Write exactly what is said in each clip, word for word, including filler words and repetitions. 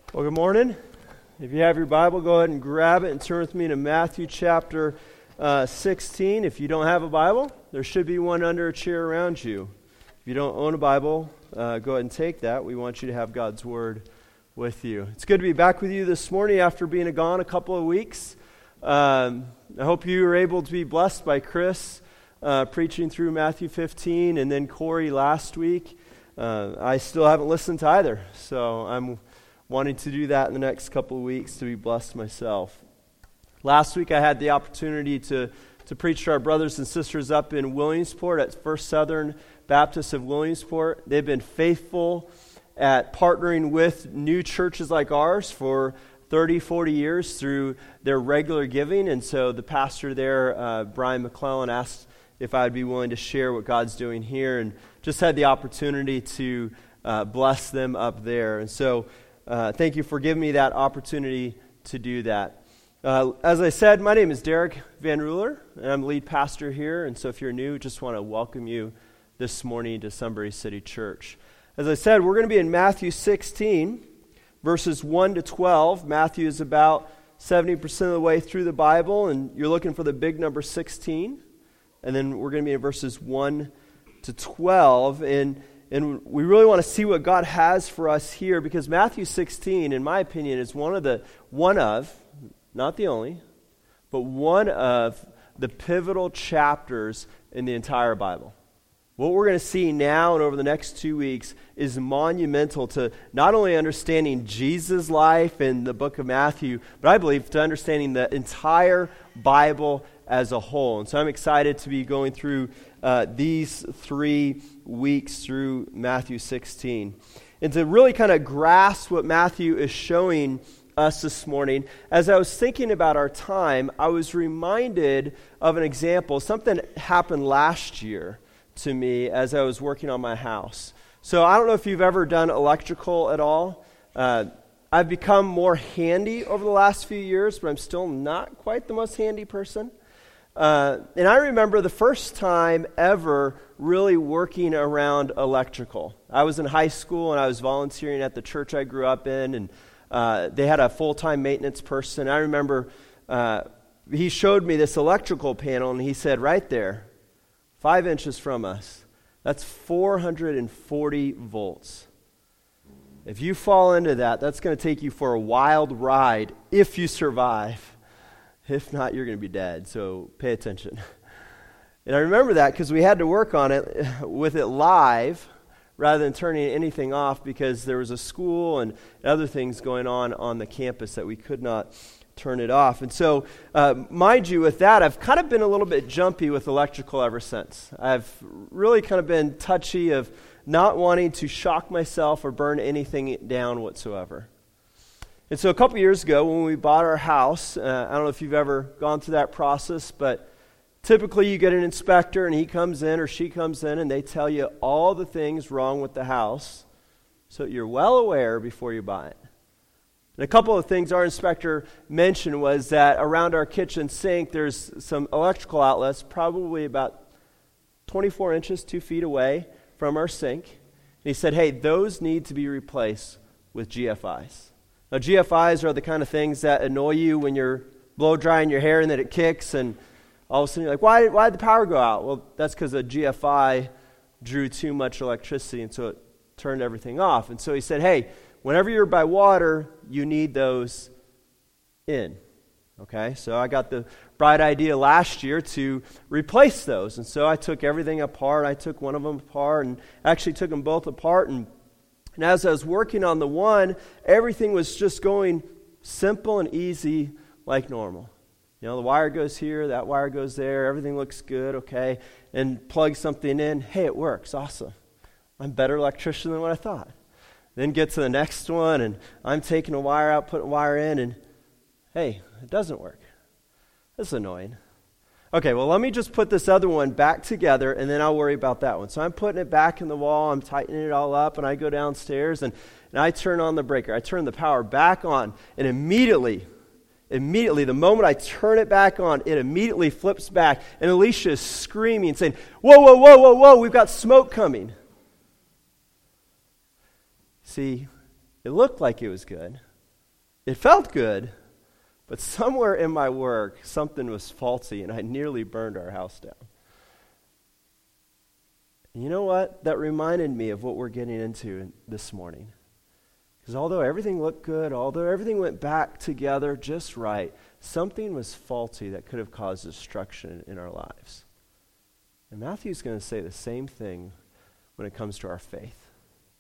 Well, good morning. If you have your Bible, go ahead and grab it and turn with me to Matthew chapter uh, sixteen. If you don't have a Bible, there should be one under a chair around you. If you don't own a Bible, uh, go ahead and take that. We want you to have God's Word with you. It's good to be back with you this morning after being gone a couple of weeks. Um, I hope you were able to be blessed by Chris uh, preaching through Matthew fifteen, and then Corey last week. Uh, I still haven't listened to either, so I'm wanting to do that in the next couple of weeks to be blessed myself. Last week I had the opportunity to, to preach to our brothers and sisters up in Williamsport at First Southern Baptist of Williamsport. They've been faithful at partnering with new churches like ours for thirty, forty years through their regular giving. And so the pastor there, uh, Brian McClellan, asked if I'd be willing to share what God's doing here, and just had the opportunity to uh, bless them up there. And so Uh, thank you for giving me that opportunity to do that. Uh, as I said, my name is Derek Van Ruler, and I'm lead pastor here. And so if you're new, just want to welcome you this morning to Sunbury City Church. As I said, we're going to be in Matthew sixteen, verses one to twelve. Matthew is about seventy percent of the way through the Bible, and you're looking for the big number sixteen. And then we're going to be in verses one to twelve. And And we really want to see what God has for us here, because Matthew sixteen, in my opinion, is one of the, one of, not the only, but one of the pivotal chapters in the entire Bible. What we're going to see now and over the next two weeks is monumental to not only understanding Jesus' life in the book of Matthew, but I believe to understanding the entire Bible as a whole. And so I'm excited to be going through uh, these three weeks through Matthew sixteen. And to really kind of grasp what Matthew is showing us this morning, as I was thinking about our time, I was reminded of an example. Something happened last year to me as I was working on my house. So I don't know if you've ever done electrical at all. Uh, I've become more handy over the last few years, but I'm still not quite the most handy person. Uh, and I remember the first time ever really working around electrical. I was in high school and I was volunteering at the church I grew up in, and uh, they had a full-time maintenance person. I remember uh, he showed me this electrical panel, and he said, right there, five inches from us, that's four hundred forty volts. If you fall into that, that's going to take you for a wild ride if you survive. If not, you're going to be dead, so pay attention. And I remember that because we had to work on it with it live rather than turning anything off, because there was a school and other things going on on the campus that we could not turn it off. And so, uh, mind you, with that, I've kind of been a little bit jumpy with electrical ever since. I've really kind of been touchy of not wanting to shock myself or burn anything down whatsoever. And so a couple years ago when we bought our house, uh, I don't know if you've ever gone through that process, but typically you get an inspector and he comes in or she comes in and they tell you all the things wrong with the house so that you're well aware before you buy it. And a couple of things our inspector mentioned was that around our kitchen sink there's some electrical outlets probably about twenty-four inches, two feet away from our sink. And he said, hey, those need to be replaced with G F Is. Now, G F Is are the kind of things that annoy you when you're blow drying your hair and then it kicks, and all of a sudden you're like, why, why did the power go out? Well, that's because a G F I drew too much electricity, and so it turned everything off. And so he said, hey, whenever you're by water, you need those in. Okay, so I got the bright idea last year to replace those. And so I took everything apart. I took one of them apart and actually took them both apart, and And as I was working on the one, everything was just going simple and easy like normal. You know, the wire goes here, that wire goes there, everything looks good, okay, and plug something in. Hey, it works, awesome. I'm a better electrician than what I thought. Then get to the next one, and I'm taking a wire out, putting a wire in, and hey, it doesn't work. That's annoying. Okay, well, let me just put this other one back together, and then I'll worry about that one. So I'm putting it back in the wall, I'm tightening it all up, and I go downstairs, and, and I turn on the breaker. I turn the power back on, and immediately, immediately, the moment I turn it back on, it immediately flips back, and Alicia is screaming, saying, whoa, whoa, whoa, whoa, whoa, we've got smoke coming. See, it looked like it was good, it felt good, but somewhere in my work, something was faulty, and I nearly burned our house down. And you know what? That reminded me of what we're getting into this morning. Because although everything looked good, although everything went back together just right, something was faulty that could have caused destruction in our lives. And Matthew's going to say the same thing when it comes to our faith.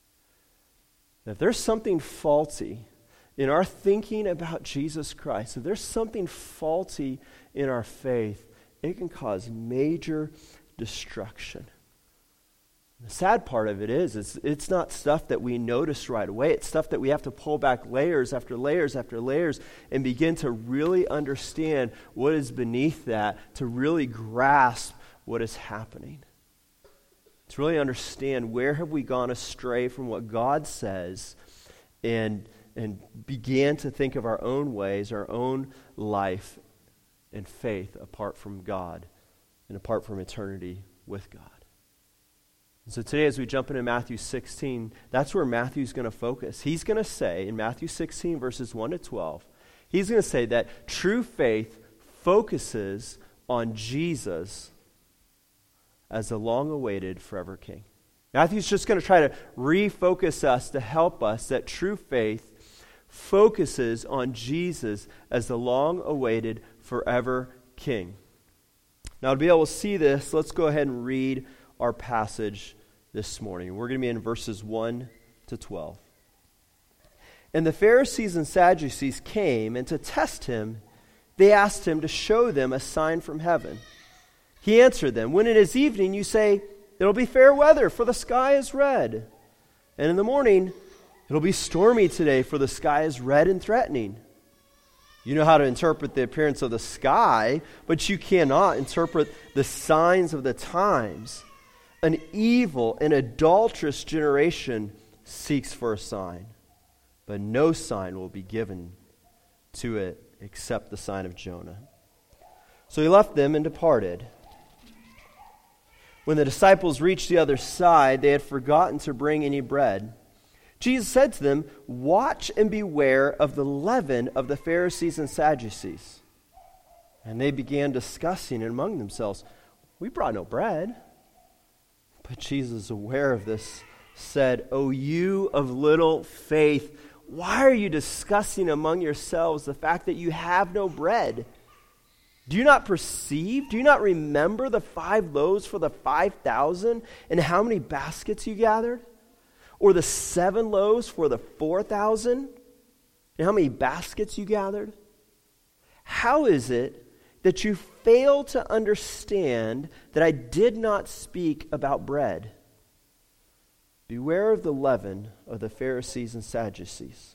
If there's something faulty in our thinking about Jesus Christ, if there's something faulty in our faith, it can cause major destruction. The sad part of it is, it's, it's not stuff that we notice right away. It's stuff that we have to pull back layers after layers after layers and begin to really understand what is beneath that, to really grasp what is happening. To really understand where have we gone astray from what God says, and, and began to think of our own ways, our own life and faith apart from God and apart from eternity with God. And so today, as we jump into Matthew sixteen, that's where Matthew's going to focus. He's going to say, in Matthew sixteen, verses one to twelve, he's going to say that true faith focuses on Jesus as the long-awaited forever King. Matthew's just going to try to refocus us to help us that true faith focuses on Jesus as the long-awaited forever King. Now, to be able to see this, let's go ahead and read our passage this morning. We're going to be in verses one to twelve. And the Pharisees and Sadducees came, and to test him, they asked him to show them a sign from heaven. He answered them, when it is evening, you say, it'll be fair weather, for the sky is red. And in the morning, it'll be stormy today, for the sky is red and threatening. You know how to interpret the appearance of the sky, but you cannot interpret the signs of the times. An evil and adulterous generation seeks for a sign, but no sign will be given to it except the sign of Jonah. So he left them and departed. When the disciples reached the other side, they had forgotten to bring any bread. Jesus said to them, watch and beware of the leaven of the Pharisees and Sadducees. And they began discussing among themselves, we brought no bread. But Jesus, aware of this, said, O you of little faith, why are you discussing among yourselves the fact that you have no bread? Do you not perceive? Do you not remember the five loaves for the five thousand and how many baskets you gathered? Or the seven loaves for the four thousand and how many baskets you gathered? How is it that you fail to understand that I did not speak about bread? Beware of the leaven of the Pharisees and Sadducees.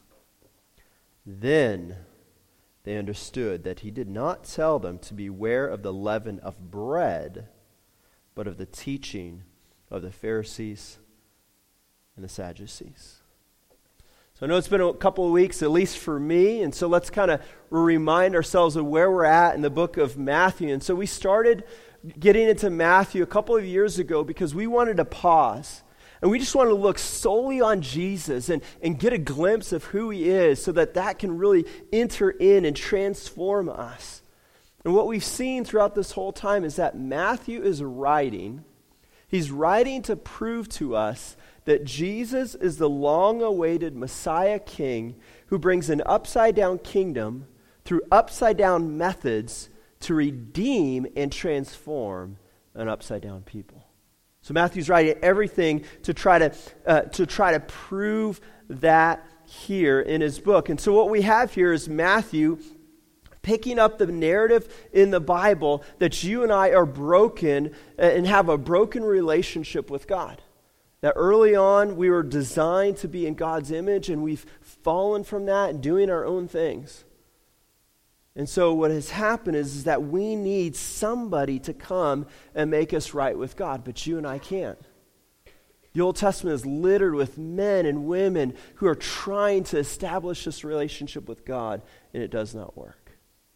Then they understood that he did not tell them to beware of the leaven of bread, but of the teaching of the Pharisees and the Sadducees. So I know it's been a couple of weeks, at least for me, and so let's kind of remind ourselves of where we're at in the book of Matthew. And so we started getting into Matthew a couple of years ago because we wanted to pause. And we just wanted to look solely on Jesus and, and get a glimpse of who he is so that that can really enter in and transform us. And what we've seen throughout this whole time is that Matthew is writing, he's writing to prove to us that Jesus is the long-awaited Messiah King who brings an upside-down kingdom through upside-down methods to redeem and transform an upside-down people. So Matthew's writing everything to try to uh, to try to prove that here in his book. And so what we have here is Matthew picking up the narrative in the Bible that you and I are broken and have a broken relationship with God. That early on we were designed to be in God's image and we've fallen from that and doing our own things. And so what has happened is, is that we need somebody to come and make us right with God, but you and I can't. The Old Testament is littered with men and women who are trying to establish this relationship with God, and it does not work.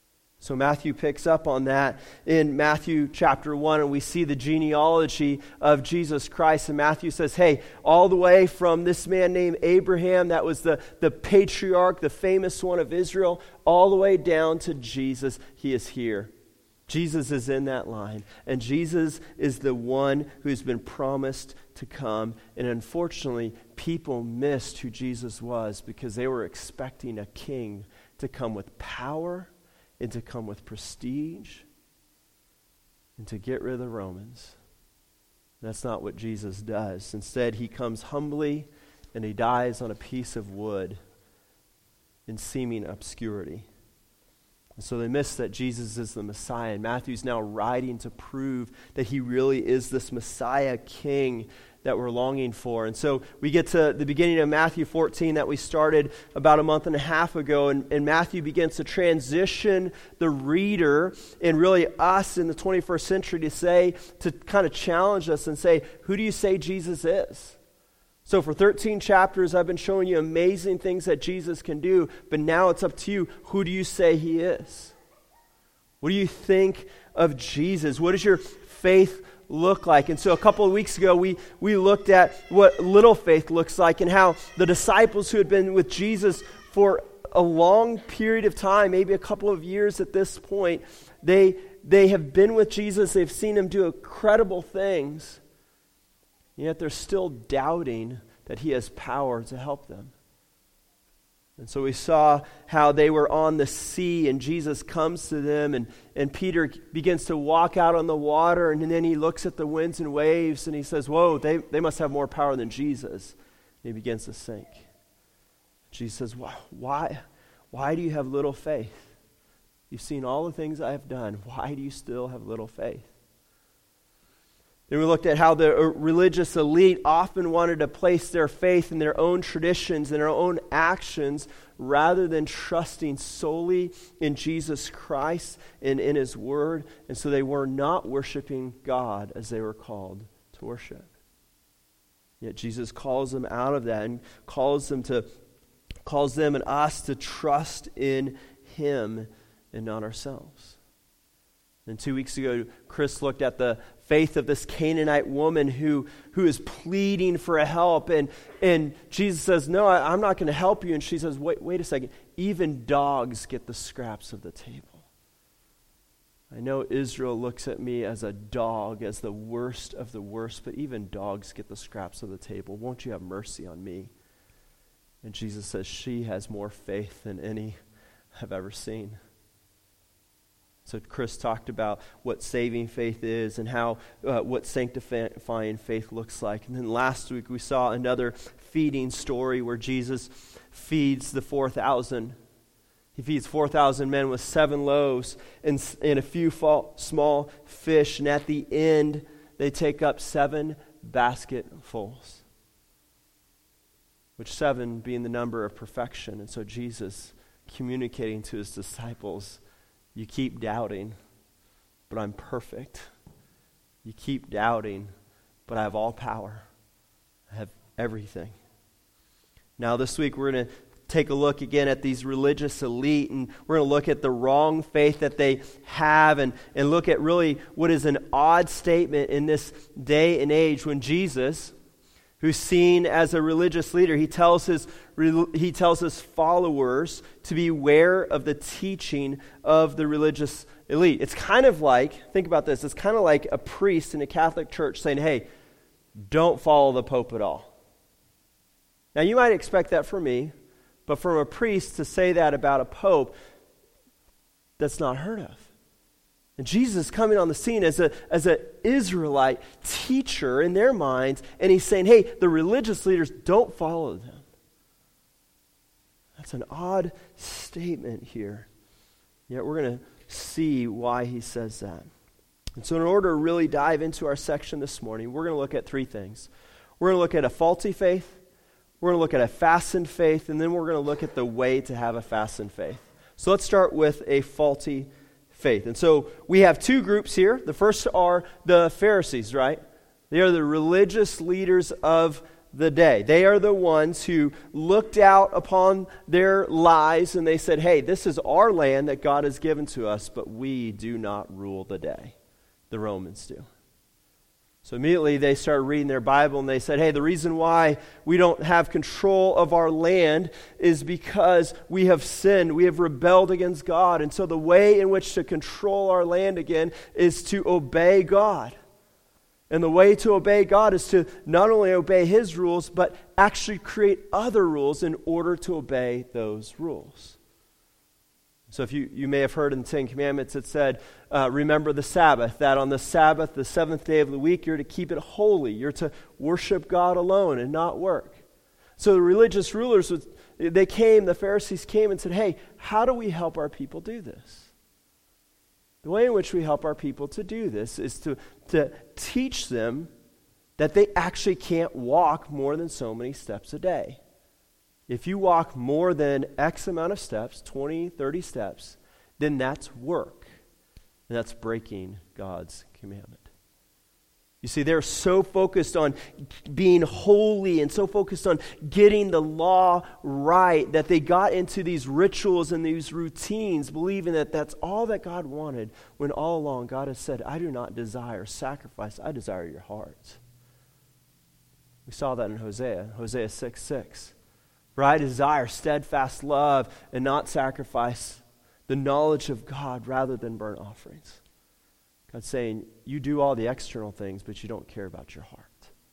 So Matthew picks up on that in Matthew chapter one, and we see the genealogy of Jesus Christ. And Matthew says, hey, all the way from this man named Abraham, that was the, the patriarch, the famous one of Israel, all the way down to Jesus, he is here. Jesus is in that line, and Jesus is the one who's been promised to come. And unfortunately, people missed who Jesus was because they were expecting a king to come with power and to come with prestige and to get rid of the Romans. That's not what Jesus does. Instead, he comes humbly and he dies on a piece of wood in seeming obscurity. And so they miss that Jesus is the Messiah. And Matthew's now writing to prove that he really is this Messiah king that we're longing for. And so we get to the beginning of Matthew fourteen that we started about a month and a half ago, and, and Matthew begins to transition the reader and really us in the twenty-first century to say, to kind of challenge us and say, who do you say Jesus is? So for thirteen chapters, I've been showing you amazing things that Jesus can do, but now it's up to you. Who do you say he is? What do you think of Jesus? What does your faith look like? And so a couple of weeks ago, we, we looked at what little faith looks like and how the disciples who had been with Jesus for a long period of time, maybe a couple of years at this point, they, they have been with Jesus, they've seen him do incredible things, yet they're still doubting that he has power to help them. And so we saw how they were on the sea and Jesus comes to them and, and Peter begins to walk out on the water, and then he looks at the winds and waves and he says, whoa, they, they must have more power than Jesus. And he begins to sink. Jesus says, why, why, why do you have little faith? You've seen all the things I have done. Why do you still have little faith? Then we looked at how the religious elite often wanted to place their faith in their own traditions and their own actions rather than trusting solely in Jesus Christ and in his word. And so they were not worshiping God as they were called to worship. Yet Jesus calls them out of that and calls them to calls them and us to trust in him and not ourselves. And two weeks ago, Chris looked at the faith of this Canaanite woman who, who is pleading for help. And, and Jesus says, no, I, I'm not going to help you. And she says, wait, wait a second. Even dogs get the scraps of the table. I know Israel looks at me as a dog, as the worst of the worst, but even dogs get the scraps of the table. Won't you have mercy on me? And Jesus says, she has more faith than any I've ever seen. So Chris talked about what saving faith is and how uh, what sanctifying faith looks like. And then last week we saw another feeding story where Jesus feeds the four thousand. He feeds four thousand men with seven loaves and, and a few fall, small fish. And at the end, they take up seven basketfuls, which seven being the number of perfection. And so Jesus communicating to his disciples, you keep doubting, but I'm perfect. You keep doubting, but I have all power. I have everything. Now this week we're going to take a look again at these religious elite, and we're going to look at the wrong faith that they have and, and look at really what is an odd statement in this day and age when Jesus, who's seen as a religious leader, he tells his he tells his followers to beware of the teaching of the religious elite. It's kind of like, think about this, it's kind of like a priest in a Catholic church saying, hey, don't follow the Pope at all. Now you might expect that from me, but from a priest to say that about a Pope, that's not heard of. And Jesus is coming on the scene as a as an Israelite teacher in their minds, and he's saying, hey, the religious leaders, don't follow them. That's an odd statement here. Yet we're going to see why he says that. And so in order to really dive into our section this morning, we're going to look at three things. We're going to look at a faulty faith, we're going to look at a fastened faith, and then we're going to look at the way to have a fastened faith. So let's start with a faulty faith. And so we have two groups here. The first are the Pharisees, right? They are the religious leaders of the day. They are the ones who looked out upon their lives and they said, hey, this is our land that God has given to us, but we do not rule the day. The Romans do. So immediately they started reading their Bible and they said, hey, the reason why we don't have control of our land is because we have sinned. We have rebelled against God. And so the way in which to control our land again is to obey God. And the way to obey God is to not only obey His rules, but actually create other rules in order to obey those rules. So if you, you may have heard in the Ten Commandments it said, uh, remember the Sabbath, that on the Sabbath, the seventh day of the week, you're to keep it holy. You're to worship God alone and not work. So the religious rulers, they came, the Pharisees came and said, hey, how do we help our people do this? The way in which we help our people to do this is to, to teach them that they actually can't walk more than so many steps a day. If you walk more than X amount of steps, twenty, thirty steps, then that's work. And that's breaking God's commandment. You see, they're so focused on being holy and so focused on getting the law right that they got into these rituals and these routines, believing that that's all that God wanted, when all along God has said, I do not desire sacrifice, I desire your hearts. We saw that in Hosea, Hosea six six. For I desire steadfast love and not sacrifice, the knowledge of God rather than burnt offerings. God's saying, you do all the external things, but you don't care about your heart.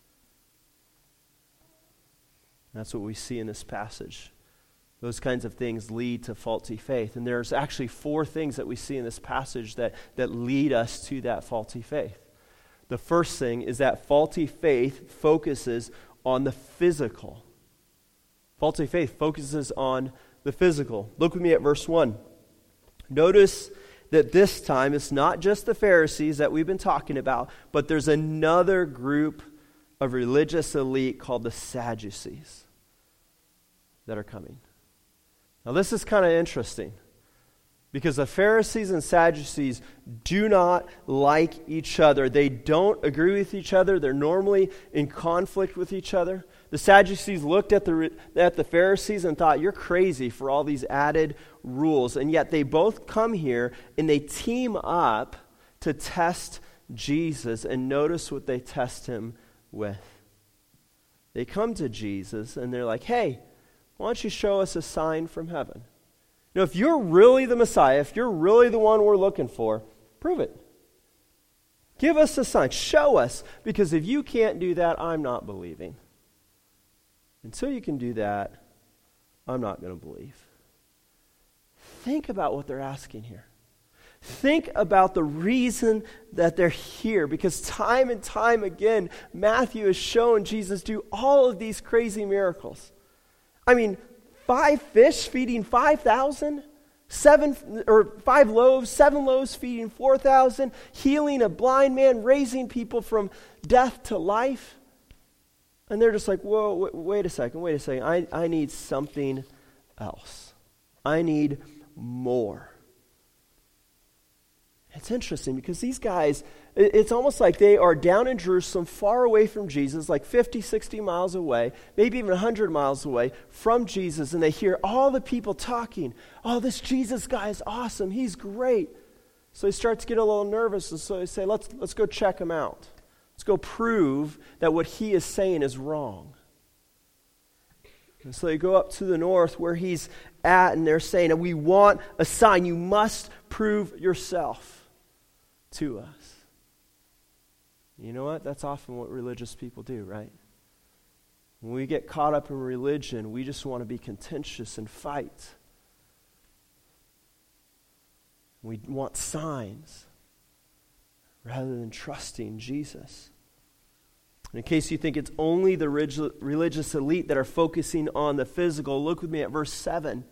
And that's what we see in this passage. Those kinds of things lead to faulty faith. And there's actually four things that we see in this passage that, that lead us to that faulty faith. The first thing is that faulty faith focuses on the physical. Faulty faith focuses on the physical. Look with me at verse one. Notice that this time it's not just the Pharisees that we've been talking about, but there's another group of religious elite called the Sadducees that are coming. Now this is kind of interesting because the Pharisees and Sadducees do not like each other. They don't agree with each other. They're normally in conflict with each other. The Sadducees looked at the at the Pharisees and thought, you're crazy for all these added rules. And yet they both come here and they team up to test Jesus. And notice what they test him with. They come to Jesus and they're like, hey, why don't you show us a sign from heaven? You know, if you're really the Messiah, if you're really the one we're looking for, prove it. Give us a sign. Show us. Because if you can't do that, I'm not believing. Until you can do that, I'm not going to believe. Think about what they're asking here. Think about the reason that they're here, because time and time again, Matthew has shown Jesus do all of these crazy miracles. I mean, five fish feeding five thousand, seven or five loaves, seven loaves feeding four thousand, healing a blind man, raising people from death to life. And they're just like, whoa, wait, wait a second, wait a second. I, I need something else. I need more. It's interesting because these guys, it's almost like they are down in Jerusalem, far away from Jesus, like fifty, sixty miles away, maybe even one hundred miles away from Jesus, and they hear all the people talking. Oh, this Jesus guy is awesome. He's great. So they start to get a little nervous, and so they say, let's, let's go check him out. Let's go prove that what he is saying is wrong. And so they go up to the north where he's at, and they're saying, we want a sign. You must prove yourself to us. You know what? That's often what religious people do, right? When we get caught up in religion, we just want to be contentious and fight. We want signs rather than trusting Jesus. And in case you think it's only the religious elite that are focusing on the physical, look with me at verse seven.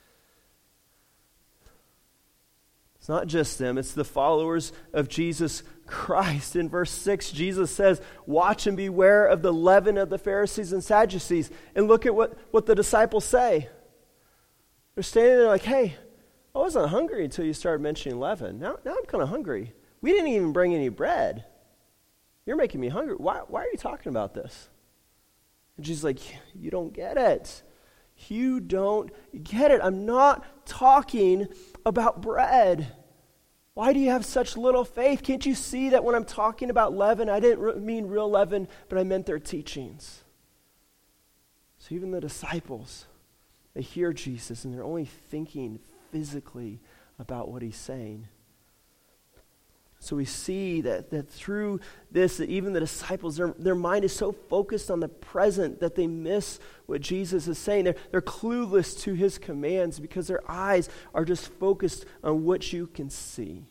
It's not just them, it's the followers of Jesus Christ. In verse six, Jesus says, watch and beware of the leaven of the Pharisees and Sadducees. And look at what, what the disciples say. They're standing there like, hey, I wasn't hungry until you started mentioning leaven. Now, now I'm kind of hungry. We didn't even bring any bread. You're making me hungry. Why, why are you talking about this? And Jesus is like, you don't get it. You don't get it. I'm not talking about bread. Why do you have such little faith? Can't you see that when I'm talking about leaven, I didn't re- mean real leaven, but I meant their teachings? So even the disciples, they hear Jesus and they're only thinking physically about what he's saying. So we see that, that through this, that even the disciples, their, their mind is so focused on the present that they miss what Jesus is saying. They're, they're clueless to his commands because their eyes are just focused on what you can see.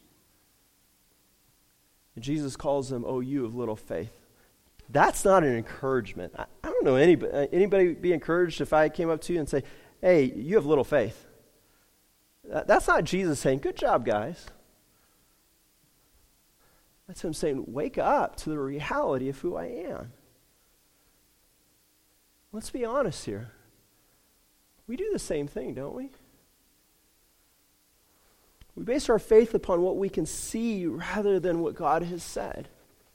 And Jesus calls them, "Oh, you of little faith." That's not an encouragement. I, I don't know anybody, anybody be encouraged if I came up to you and say, "Hey, you have little faith." That, that's not Jesus saying, "Good job, guys." That's him saying, wake up to the reality of who I am. Let's be honest here. We do the same thing, don't we? We base our faith upon what we can see rather than what God has said.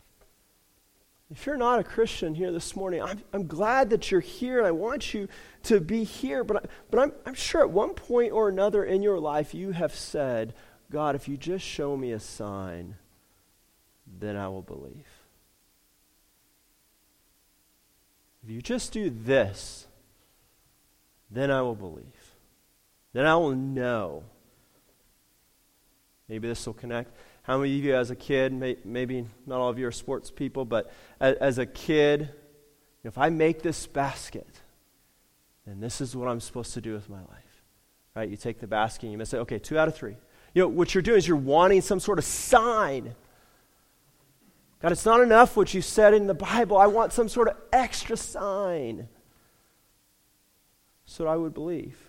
If you're not a Christian here this morning, I'm, I'm glad that you're here, and I want you to be here, but, I, but I'm, I'm sure at one point or another in your life you have said, "God, if you just show me a sign, then I will believe. If you just do this, then I will believe. Then I will know." Maybe this will connect. How many of you as a kid, may, maybe not all of you are sports people, but as, as a kid, if I make this basket, then this is what I'm supposed to do with my life. Right? You take the basket and you miss it. Okay, two out of three. You know, what you're doing is you're wanting some sort of sign. God, it's not enough what you said in the Bible. I want some sort of extra sign so that I would believe.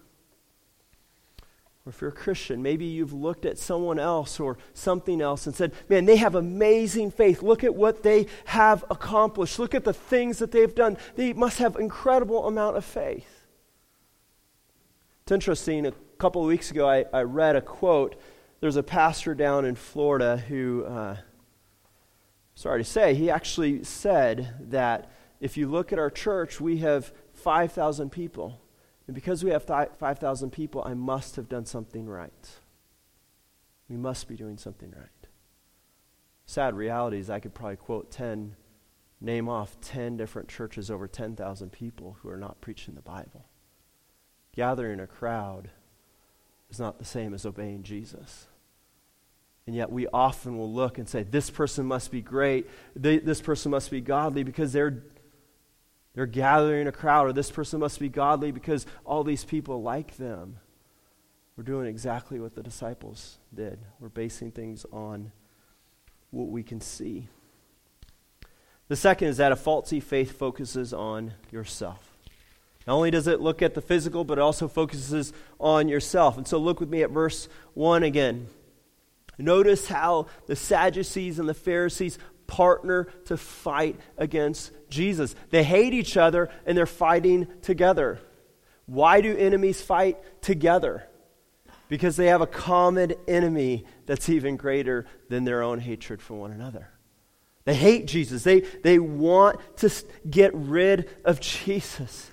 Or if you're a Christian, maybe you've looked at someone else or something else and said, "Man, they have amazing faith. Look at what they have accomplished. Look at the things that they've done. They must have incredible amount of faith." It's interesting. A couple of weeks ago, I, I read a quote. There's a pastor down in Florida who... Uh, Sorry to say, he actually said that if you look at our church, we have five thousand people. And because we have five thousand people, I must have done something right. We must be doing something right. Sad reality is I could probably quote ten, name off ten different churches, over ten thousand people who are not preaching the Bible. Gathering a crowd is not the same as obeying Jesus. And yet we often will look and say, this person must be great, they, this person must be godly because they're, they're gathering a crowd, or this person must be godly because all these people like them. We're doing exactly what the disciples did. We're basing things on what we can see. The second is that a faulty faith focuses on yourself. Not only does it look at the physical, but it also focuses on yourself. And so look with me at verse one again. Notice how the Sadducees and the Pharisees partner to fight against Jesus. They hate each other and they're fighting together. Why do enemies fight together? Because they have a common enemy that's even greater than their own hatred for one another. They hate Jesus. They, they want to get rid of Jesus.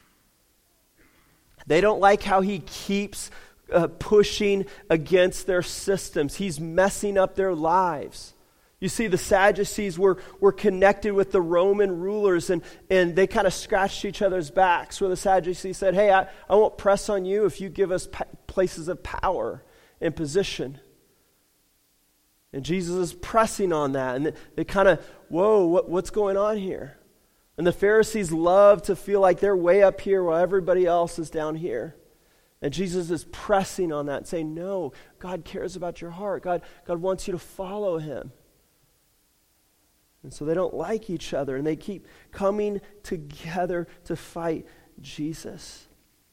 They don't like how he keeps Uh, pushing against their systems. He's messing up their lives. You see, the Sadducees were, were connected with the Roman rulers, and, and they kind of scratched each other's backs, where the Sadducees said, "Hey, I, I won't press on you if you give us pa- places of power and position." And Jesus is pressing on that, and they, they kind of, whoa, what, what's going on here? And the Pharisees love to feel like they're way up here while everybody else is down here. And Jesus is pressing on that and saying, no, God cares about your heart. God, God wants you to follow him. And so they don't like each other, and they keep coming together to fight Jesus.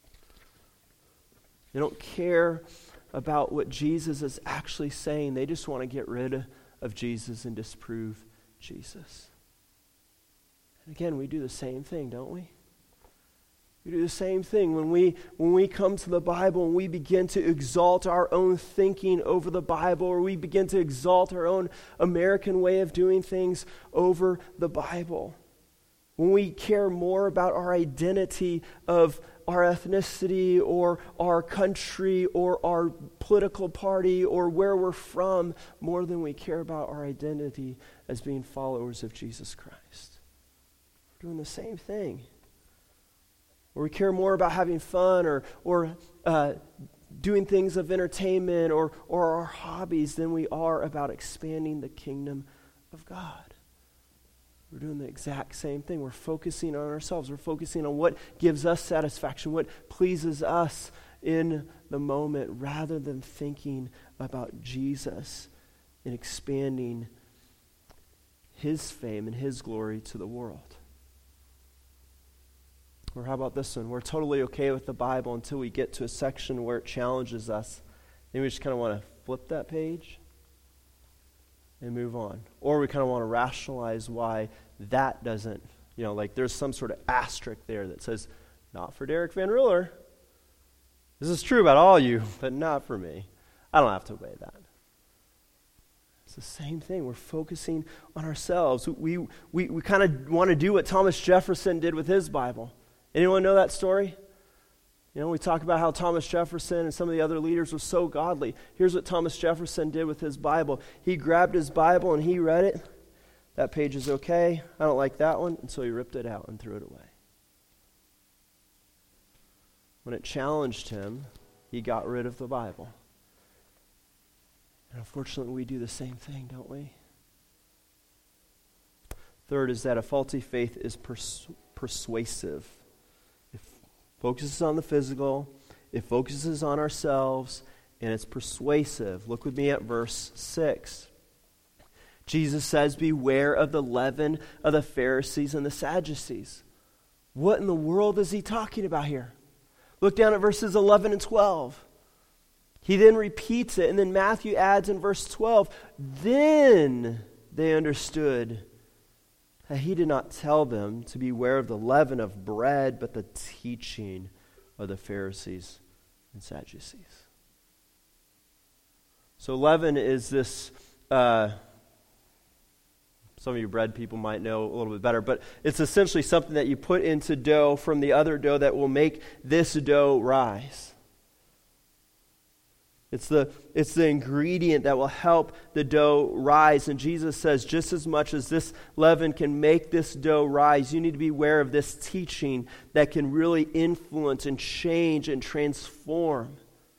They don't care about what Jesus is actually saying. They just want to get rid of Jesus and disprove Jesus. And again, we do the same thing, don't we? We do the same thing when we when we come to the Bible and we begin to exalt our own thinking over the Bible, or we begin to exalt our own American way of doing things over the Bible. when we care more about our identity of our ethnicity or our country or our political party or where we're from more than we care about our identity as being followers of Jesus Christ. We're doing the same thing. Or we care more about having fun or or uh, doing things of entertainment or, or our hobbies than we are about expanding the kingdom of God. We're doing the exact same thing. We're focusing on ourselves. We're focusing on what gives us satisfaction, what pleases us in the moment, rather than thinking about Jesus and expanding his fame and his glory to the world. Or how about this one? We're totally okay with the Bible until we get to a section where it challenges us. Then we just kind of want to flip that page and move on. Or we kind of want to rationalize why that doesn't, you know, like there's some sort of asterisk there that says, not for Derek Van Riller. This is true about all you, but not for me. I don't have to obey that. It's the same thing. We're focusing on ourselves. We, we, we kind of want to do what Thomas Jefferson did with his Bible. Anyone know that story? You know, we talk about how Thomas Jefferson and some of the other leaders were so godly. Here's what Thomas Jefferson did with his Bible. He grabbed his Bible and he read it. That page is okay. I don't like that one. And so he ripped it out and threw it away. When it challenged him, he got rid of the Bible. And unfortunately, we do the same thing, don't we? Third is that a faulty faith is pers- persuasive. It focuses on the physical, it focuses on ourselves, and it's persuasive. Look with me at verse six. Jesus says, beware of the leaven of the Pharisees and the Sadducees. What in the world is he talking about here? Look down at verses eleven and twelve. He then repeats it, and then Matthew adds in verse twelve, then they understood that he did not tell them to beware of the leaven of bread, but the teaching of the Pharisees and Sadducees. So leaven is this, uh, some of you bread people might know a little bit better, but it's essentially something that you put into dough from the other dough that will make this dough rise. It's the, it's the ingredient that will help the dough rise. And Jesus says, just as much as this leaven can make this dough rise, you need to be aware of this teaching that can really influence and change and transform.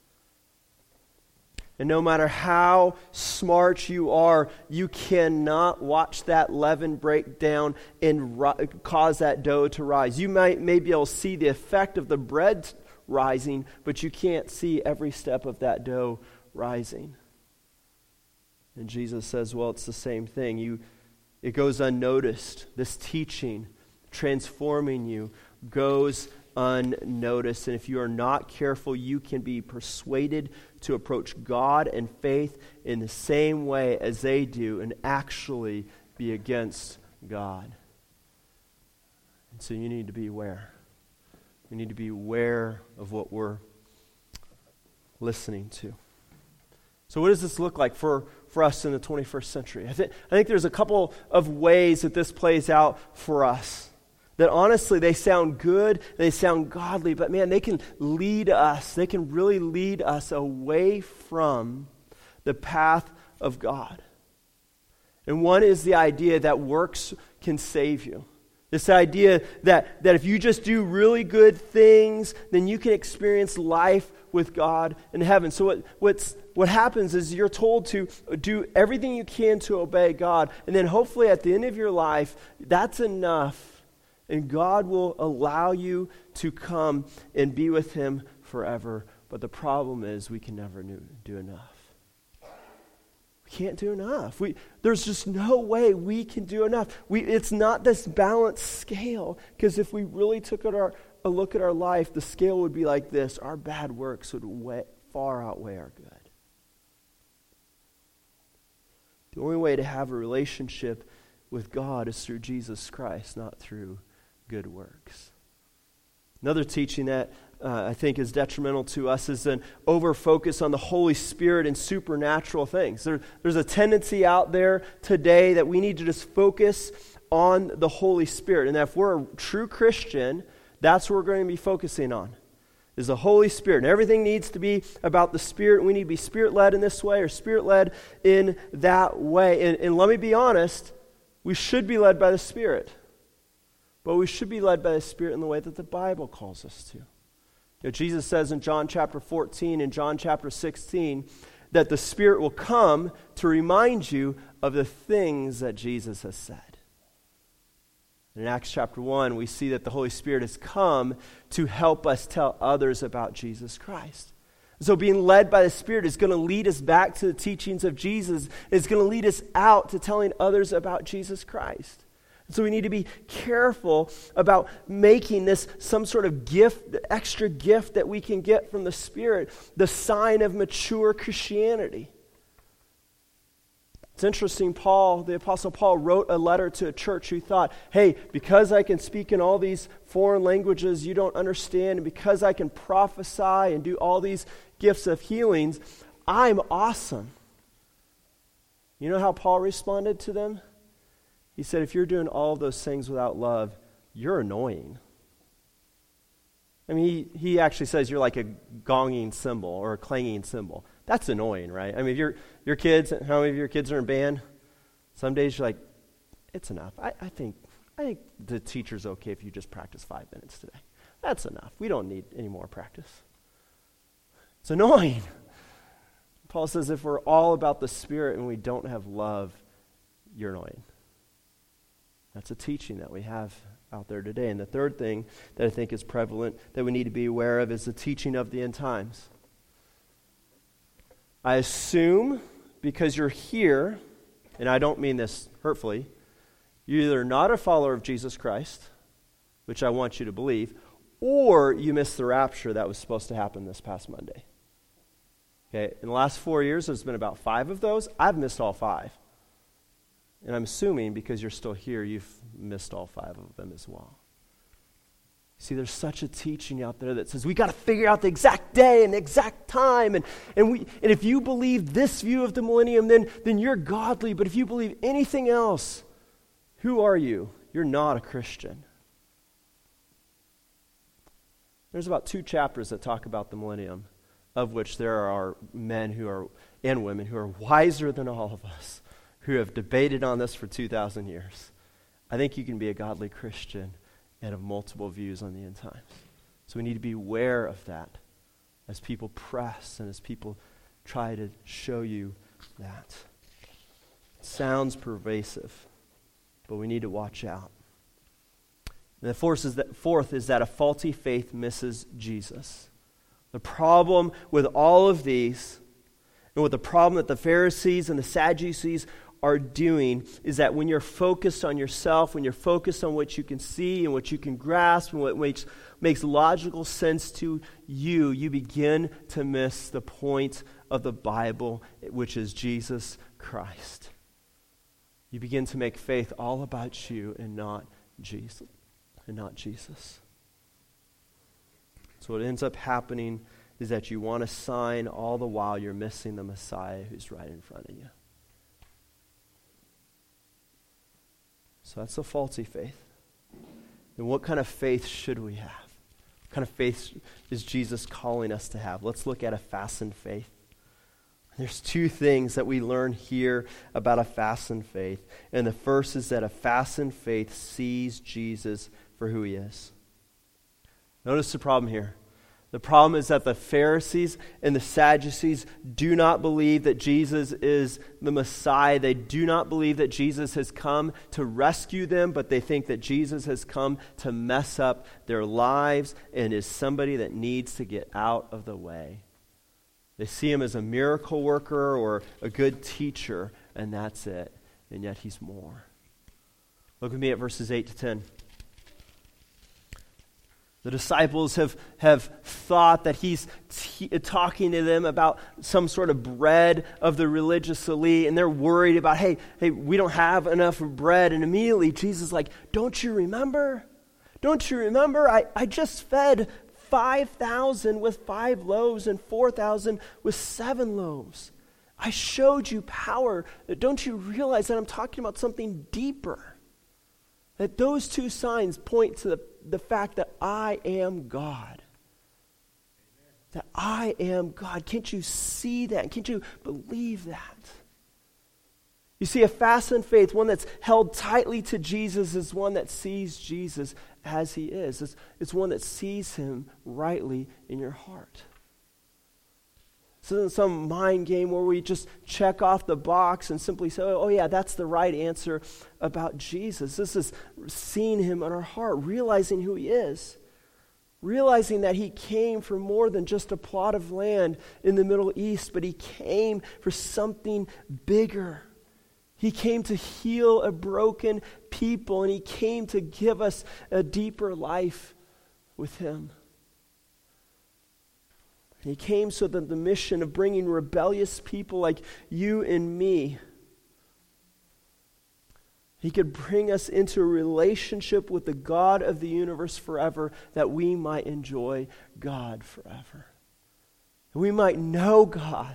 And no matter how smart you are, you cannot watch that leaven break down and ri- cause that dough to rise. You might may be able to see the effect of the bread rising, but you can't see every step of that dough rising. And Jesus says, well, it's the same thing. You, it goes unnoticed. This teaching, transforming you, goes unnoticed. And if you are not careful, you can be persuaded to approach God and faith in the same way as they do and actually be against God. And so you need to be aware. We need to be aware of what we're listening to. So what does this look like for, for us in the twenty-first century? I, th- I think there's a couple of ways that this plays out for us. That honestly, they sound good, they sound godly, but man, they can lead us, they can really lead us away from the path of God. And one is the idea that works can save you. This idea that, that if you just do really good things, then you can experience life with God in heaven. So what what's, what happens is you're told to do everything you can to obey God, and then hopefully at the end of your life, that's enough, and God will allow you to come and be with Him forever. But the problem is we can never do, do enough. Can't do enough. We, there's just no way we can do enough. We, it's not this balanced scale, because if we really took at our, a look at our life, the scale would be like this. Our bad works would way, far outweigh our good. The only way to have a relationship with God is through Jesus Christ, not through good works. Another teaching that uh, I think is detrimental to us is an over-focus on the Holy Spirit and supernatural things. There, there's a tendency out there today that we need to just focus on the Holy Spirit. And if we're a true Christian, that's what we're going to be focusing on, is the Holy Spirit. And everything needs to be about the Spirit. We need to be Spirit-led in this way or Spirit-led in that way. And, and let me be honest, we should be led by the Spirit. But we should be led by the Spirit in the way that the Bible calls us to. You know, Jesus says in John chapter fourteen and John chapter sixteen that the Spirit will come to remind you of the things that Jesus has said. In Acts chapter one, we see that the Holy Spirit has come to help us tell others about Jesus Christ. So being led by the Spirit is going to lead us back to the teachings of Jesus. It's going to lead us out to telling others about Jesus Christ. So we need to be careful about making this some sort of gift, extra gift that we can get from the Spirit, the sign of mature Christianity. It's interesting, Paul, the Apostle Paul, wrote a letter to a church who thought, hey, because I can speak in all these foreign languages you don't understand, and because I can prophesy and do all these gifts of healings, I'm awesome. You know how Paul responded to them? He said, if you're doing all those things without love, you're annoying. I mean, he, he actually says you're like a gonging cymbal or a clanging cymbal. That's annoying, right? I mean, if your your kids, how many of your kids are in band? Some days you're like, it's enough. I, I think I think the teacher's okay if you just practice five minutes today. That's enough. We don't need any more practice. It's annoying. Paul says if we're all about the Spirit and we don't have love, you're annoying. That's a teaching that we have out there today. And the third thing that I think is prevalent that we need to be aware of is the teaching of the end times. I assume because you're here, and I don't mean this hurtfully, you're either not a follower of Jesus Christ, which I want you to believe, or you missed the rapture that was supposed to happen this past Monday. Okay, in the last four years, there's been about five of those. I've missed all five. And I'm assuming because you're still here, you've missed all five of them as well. See, there's such a teaching out there that says we got to figure out the exact day and the exact time. And, and, we, and if you believe this view of the millennium, then, then you're godly. But if you believe anything else, who are you? You're not a Christian. There's about two chapters that talk about the millennium, of which there are men who are and women who are wiser than all of us, who have debated on this for two thousand years. I think you can be a godly Christian and have multiple views on the end times. So we need to be aware of that as people press and as people try to show you that. It sounds pervasive, but we need to watch out. And the fourth is that, fourth is that a faulty faith misses Jesus. The problem with all of these, and with the problem that the Pharisees and the Sadducees are doing, is that when you're focused on yourself, when you're focused on what you can see and what you can grasp and what makes, makes logical sense to you, you begin to miss the point of the Bible, which is Jesus Christ. You begin to make faith all about you and not Jesus, and not Jesus. So what ends up happening is that you want a sign all the while you're missing the Messiah who's right in front of you. So that's a faulty faith. Then what kind of faith should we have? What kind of faith is Jesus calling us to have? Let's look at a fastened faith. There's two things that we learn here about a fastened faith. And the first is that a fastened faith sees Jesus for who he is. Notice the problem here. The problem is that the Pharisees and the Sadducees do not believe that Jesus is the Messiah. They do not believe that Jesus has come to rescue them, but they think that Jesus has come to mess up their lives and is somebody that needs to get out of the way. They see him as a miracle worker or a good teacher, and that's it. And yet he's more. Look with me at verses eight to ten. The disciples have, have thought that he's t- talking to them about some sort of bread of the religious elite, and they're worried about, hey, hey, we don't have enough bread. And immediately Jesus is like, don't you remember? Don't you remember? I, I just fed five thousand with five loaves and four thousand with seven loaves. I showed you power. Don't you realize that I'm talking about something deeper? That those two signs point to the, the fact that I am God. That I am God. Can't you see that? Can't you believe that? You see, a fastened faith, one that's held tightly to Jesus, is one that sees Jesus as he is. It's, it's one that sees him rightly in your heart. This isn't some mind game where we just check off the box and simply say, oh yeah, that's the right answer about Jesus. This is seeing him in our heart, realizing who he is. Realizing that he came for more than just a plot of land in the Middle East, but he came for something bigger. He came to heal a broken people, and he came to give us a deeper life with him. He came so that the mission of bringing rebellious people like you and me, he could bring us into a relationship with the God of the universe forever, that we might enjoy God forever. We might know God.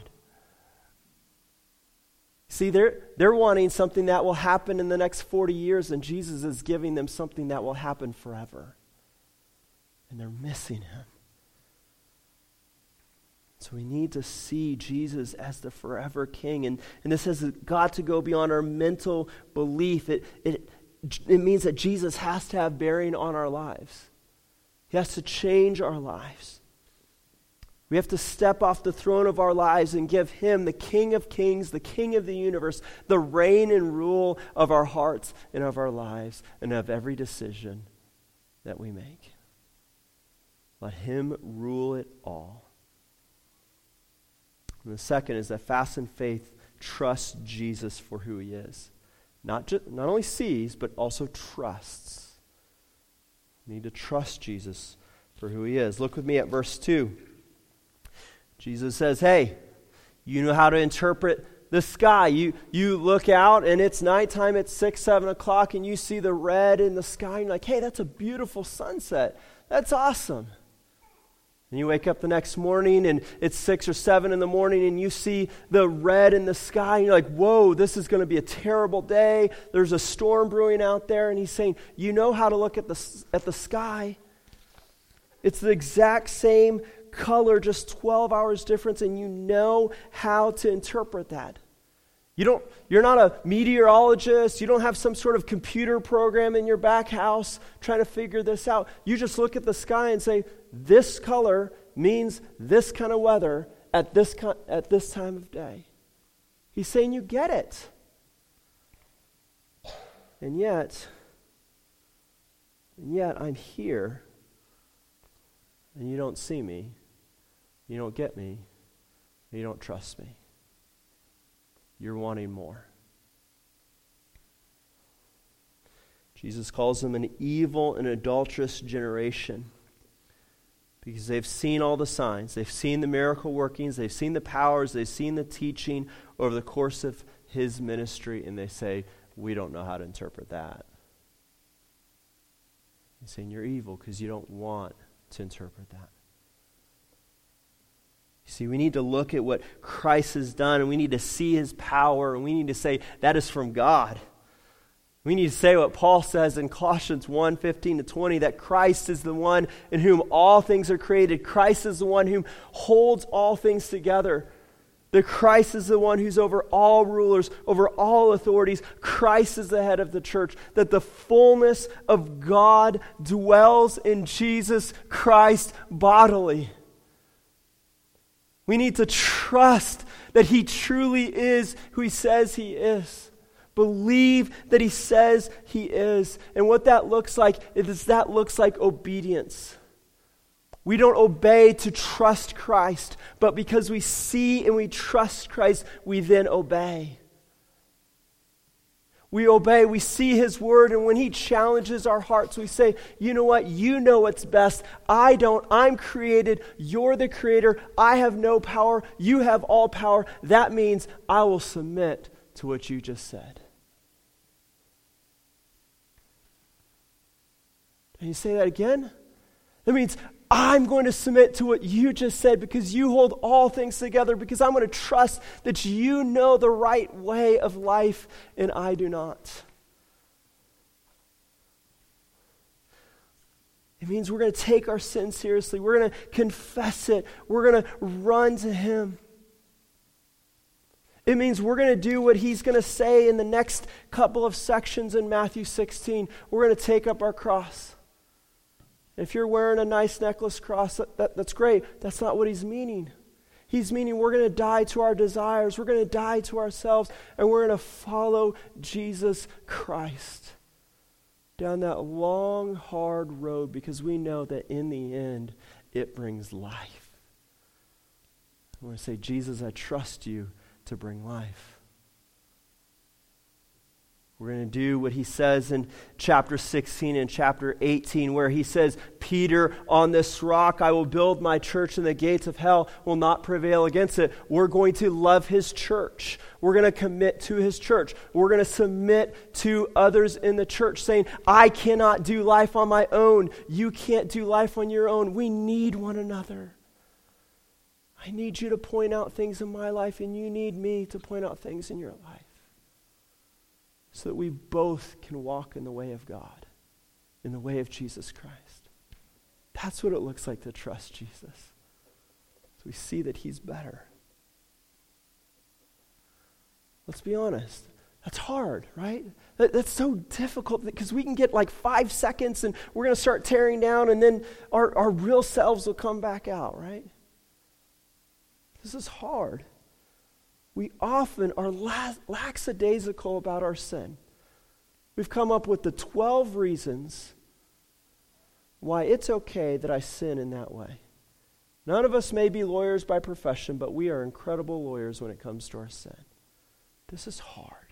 See, they're, they're wanting something that will happen in the next forty years, and Jesus is giving them something that will happen forever. And they're missing him. So we need to see Jesus as the forever King. And, and this has got to go beyond our mental belief. It, it, it means that Jesus has to have bearing on our lives. He has to change our lives. We have to step off the throne of our lives and give him, the King of Kings, the King of the universe, the reign and rule of our hearts and of our lives and of every decision that we make. Let him rule it all. And the second is that fastened faith trusts Jesus for who he is. Not, just, not only sees, but also trusts. We need to trust Jesus for who he is. Look with me at verse two. Jesus says, hey, you know how to interpret the sky. You, you look out and it's nighttime, it's six, seven o'clock, and you see the red in the sky, and you're like, hey, that's a beautiful sunset. That's awesome. And you wake up the next morning and it's six or seven in the morning and you see the red in the sky and you're like, whoa, this is going to be a terrible day. There's a storm brewing out there. And he's saying, you know how to look at the, at the sky. It's the exact same color, just twelve hours difference, and you know how to interpret that. You don't, you're not a meteorologist. You don't have some sort of computer program in your back house trying to figure this out. You just look at the sky and say, this color means this kind of weather at this at this time of day. He's saying you get it. And yet, and yet I'm here, and you don't see me, you don't get me, and you don't trust me. You're wanting more. Jesus calls them an evil and adulterous generation because they've seen all the signs. They've seen the miracle workings. They've seen the powers. They've seen the teaching over the course of his ministry, and they say, we don't know how to interpret that. He's saying you're evil because you don't want to interpret that. You see, we need to look at what Christ has done, and we need to see his power, and we need to say, that is from God. We need to say what Paul says in Colossians one, fifteen to twenty, that Christ is the one in whom all things are created. Christ is the one who holds all things together. That Christ is the one who's over all rulers, over all authorities. Christ is the head of the church. That the fullness of God dwells in Jesus Christ bodily. We need to trust that he truly is who he says he is. Believe that he says he is. And what that looks like is that looks like obedience. We don't obey to trust Christ, but because we see and we trust Christ, we then obey. We obey, we see his word, and when he challenges our hearts, we say, you know what, you know what's best. I don't, I'm created, you're the creator, I have no power, you have all power. That means I will submit to what you just said. Can you say that again? That means I'm going to submit to what you just said because you hold all things together, because I'm going to trust that you know the right way of life and I do not. It means we're going to take our sin seriously. We're going to confess it. We're going to run to him. It means we're going to do what he's going to say in the next couple of sections in Matthew sixteen. We're going to take up our cross. If you're wearing a nice necklace cross, that, that, that's great. That's not what he's meaning. He's meaning we're going to die to our desires. We're going to die to ourselves, and we're going to follow Jesus Christ down that long, hard road, because we know that in the end, it brings life. I want to say, Jesus, I trust you to bring life. We're going to do what he says in chapter sixteen and chapter eighteen, where he says, Peter, on this rock I will build my church, and the gates of hell will not prevail against it. We're going to love his church. We're going to commit to his church. We're going to submit to others in the church, saying, I cannot do life on my own. You can't do life on your own. We need one another. I need you to point out things in my life, and you need me to point out things in your life, so that we both can walk in the way of God, in the way of Jesus Christ. That's what it looks like to trust Jesus. So we see that he's better. Let's be honest. That's hard, right? That, that's so difficult because we can get like five seconds and we're going to start tearing down, and then our, our real selves will come back out, right? This is hard. We often are lackadaisical about our sin. We've come up with the twelve reasons why it's okay that I sin in that way. None of us may be lawyers by profession, but we are incredible lawyers when it comes to our sin. This is hard.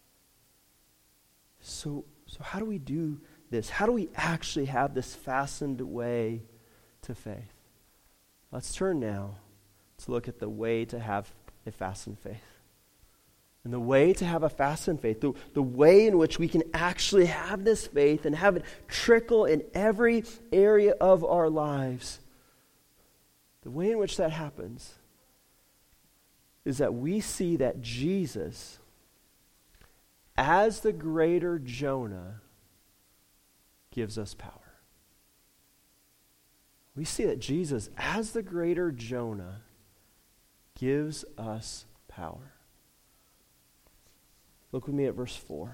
So, so how do we do this? How do we actually have this fastened way to faith? Let's turn now to look at the way to have a fastened faith. And the way to have a fastened faith, the, the way in which we can actually have this faith and have it trickle in every area of our lives, the way in which that happens is that we see that Jesus, as the greater Jonah, gives us power. We see that Jesus, as the greater Jonah, gives us power. Look with me at verse four.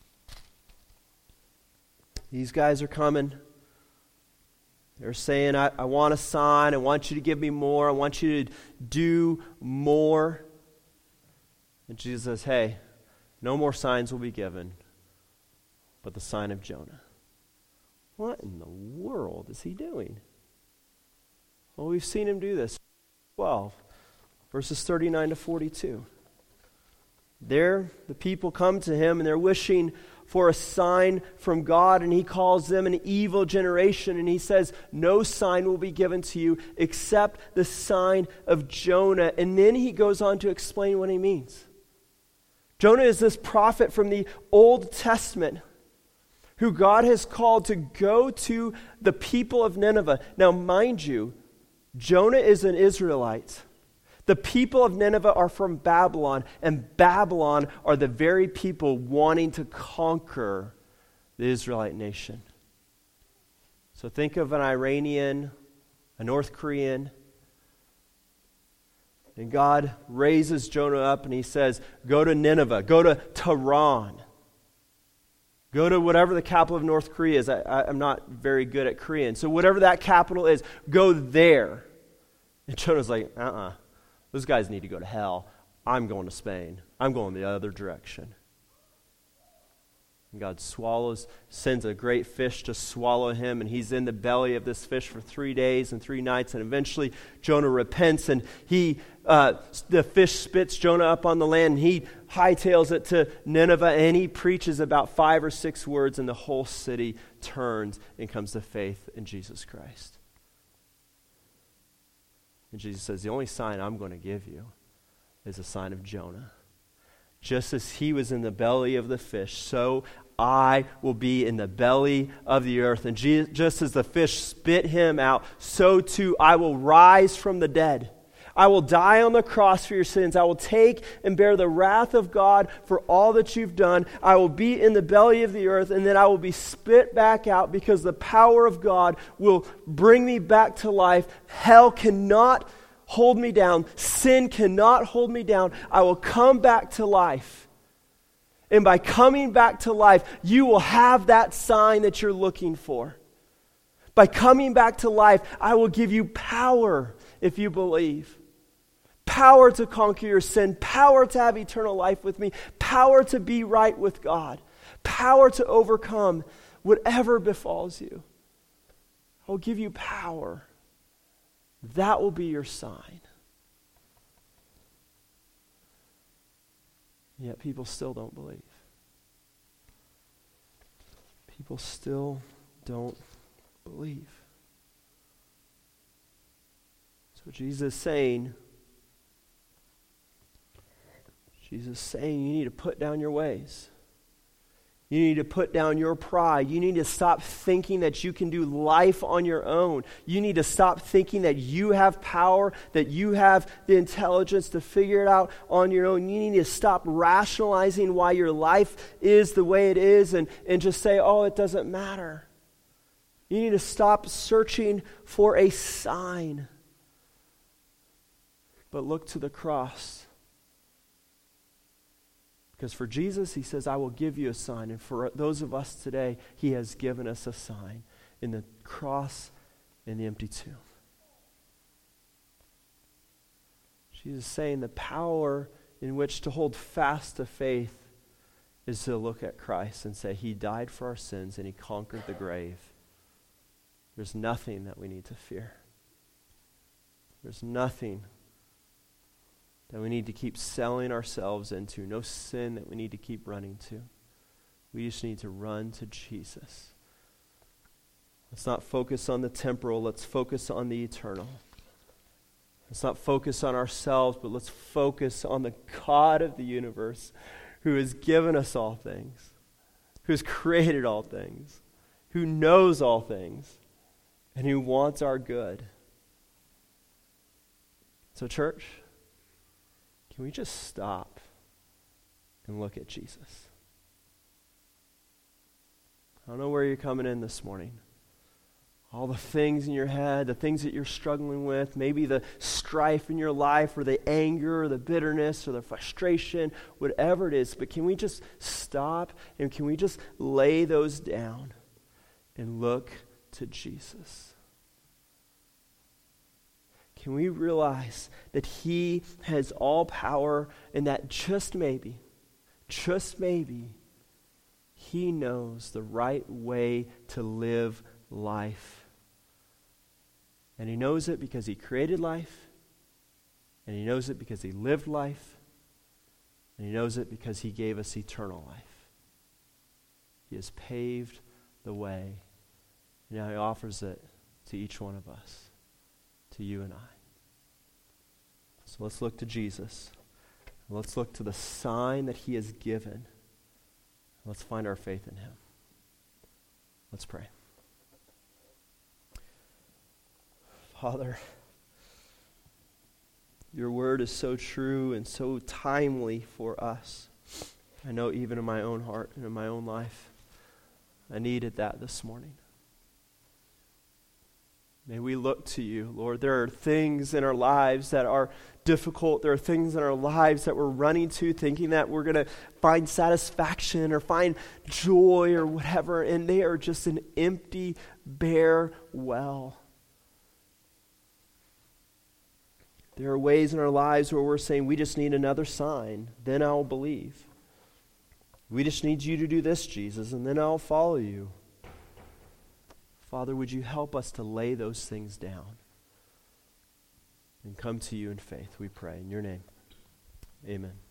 These guys are coming. They're saying, I, I want a sign. I want you to give me more. I want you to do more. And Jesus says, hey, no more signs will be given, but the sign of Jonah. What in the world is he doing? Well, we've seen him do this. twelve. Verses thirty-nine to forty-two. There, the people come to him, and they're wishing for a sign from God, and he calls them an evil generation, and he says, no sign will be given to you except the sign of Jonah. And then he goes on to explain what he means. Jonah is this prophet from the Old Testament who God has called to go to the people of Nineveh. Now, mind you, Jonah is an Israelite. The people of Nineveh are from Babylon, and Babylon are the very people wanting to conquer the Israelite nation. So think of an Iranian, a North Korean, and God raises Jonah up and he says, go to Nineveh, go to Tehran, go to whatever the capital of North Korea is. I, I, I'm not very good at Korean. So whatever that capital is, go there. And Jonah's like, uh-uh. Those guys need to go to hell. I'm going to Spain. I'm going the other direction. And God swallows, sends a great fish to swallow him, and he's in the belly of this fish for three days and three nights, and eventually Jonah repents, and he, uh, the fish spits Jonah up on the land, and he hightails it to Nineveh, and he preaches about five or six words, and the whole city turns and comes to faith in Jesus Christ. And Jesus says, the only sign I'm going to give you is a sign of Jonah. Just as he was in the belly of the fish, so I will be in the belly of the earth. And just as the fish spit him out, so too I will rise from the dead. I will die on the cross for your sins. I will take and bear the wrath of God for all that you've done. I will be in the belly of the earth, and then I will be spit back out because the power of God will bring me back to life. Hell cannot hold me down. Sin cannot hold me down. I will come back to life. And by coming back to life, you will have that sign that you're looking for. By coming back to life, I will give you power if you believe. Power to conquer your sin, power to have eternal life with me, power to be right with God, power to overcome whatever befalls you. I will give you power. That will be your sign. Yet people still don't believe. People still don't believe. So Jesus is saying, Jesus is saying you need to put down your ways. You need to put down your pride. You need to stop thinking that you can do life on your own. You need to stop thinking that you have power, that you have the intelligence to figure it out on your own. You need to stop rationalizing why your life is the way it is and, and just say, oh, it doesn't matter. You need to stop searching for a sign, but look to the cross. Because for Jesus, he says, I will give you a sign. And for those of us today, he has given us a sign in the cross and the empty tomb. Jesus is saying the power in which to hold fast to faith is to look at Christ and say, he died for our sins and he conquered the grave. There's nothing that we need to fear. There's nothing that we need to keep selling ourselves into. No sin that we need to keep running to. We just need to run to Jesus. Let's not focus on the temporal. Let's focus on the eternal. Let's not focus on ourselves, but let's focus on the God of the universe who has given us all things, who has created all things, who knows all things, and who wants our good. So, church, can we just stop and look at Jesus? I don't know where you're coming in this morning. All the things in your head, the things that you're struggling with, maybe the strife in your life or the anger or the bitterness or the frustration, whatever it is. But can we just stop and can we just lay those down and look to Jesus? Can we realize that he has all power and that just maybe, just maybe, he knows the right way to live life. And he knows it because he created life, and he knows it because he lived life, and he knows it because he gave us eternal life. He has paved the way. Now he offers it to each one of us, to you and I. So let's look to Jesus. Let's look to the sign that he has given. Let's find our faith in him. Let's pray. Father, your word is so true and so timely for us. I know even in my own heart and in my own life, I needed that this morning. May we look to you, Lord. There are things in our lives that are difficult. There are things in our lives that we're running to thinking that we're going to find satisfaction or find joy or whatever, and they are just an empty, bare well. There are ways in our lives where we're saying we just need another sign, then I'll believe. We just need you to do this, Jesus, and then I'll follow you. Father, would you help us to lay those things down and come to you in faith, we pray. In your name, amen.